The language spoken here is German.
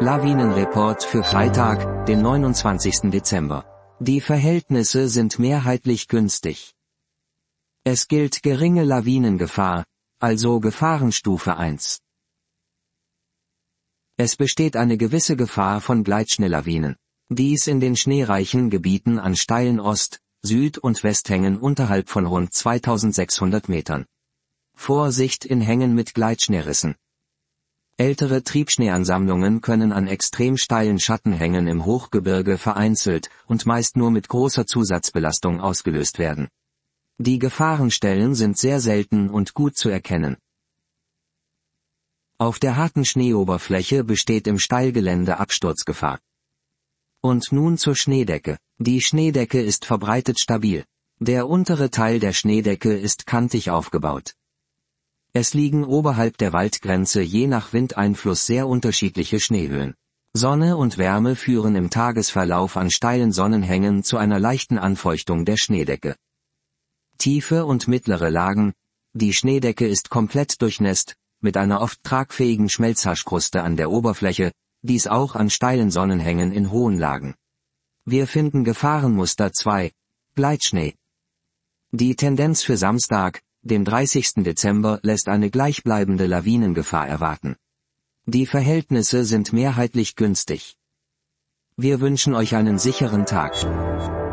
Lawinenreport für Freitag, den 29. Dezember. Die Verhältnisse sind mehrheitlich günstig. Es gilt geringe Lawinengefahr, also Gefahrenstufe 1. Es besteht eine gewisse Gefahr von Gleitschneelawinen. Dies in den schneereichen Gebieten an steilen Ost-, Süd- und Westhängen unterhalb von rund 2600 Metern. Vorsicht in Hängen mit Gleitschneerissen. Ältere Triebschneeansammlungen können an extrem steilen Schattenhängen im Hochgebirge vereinzelt und meist nur mit großer Zusatzbelastung ausgelöst werden. Die Gefahrenstellen sind sehr selten und gut zu erkennen. Auf der harten Schneeoberfläche besteht im Steilgelände Absturzgefahr. Und nun zur Schneedecke. Die Schneedecke ist verbreitet stabil. Der untere Teil der Schneedecke ist kantig aufgebaut. Es liegen oberhalb der Waldgrenze je nach Windeinfluss sehr unterschiedliche Schneehöhen. Sonne und Wärme führen im Tagesverlauf an steilen Sonnenhängen zu einer leichten Anfeuchtung der Schneedecke. Tiefe und mittlere Lagen. Die Schneedecke ist komplett durchnässt, mit einer oft tragfähigen Schmelzhaschkruste an der Oberfläche, dies auch an steilen Sonnenhängen in hohen Lagen. Wir finden Gefahrenmuster 2, Gleitschnee. Die Tendenz für Samstag, dem 30. Dezember, lässt eine gleichbleibende Lawinengefahr erwarten. Die Verhältnisse sind mehrheitlich günstig. Wir wünschen euch einen sicheren Tag.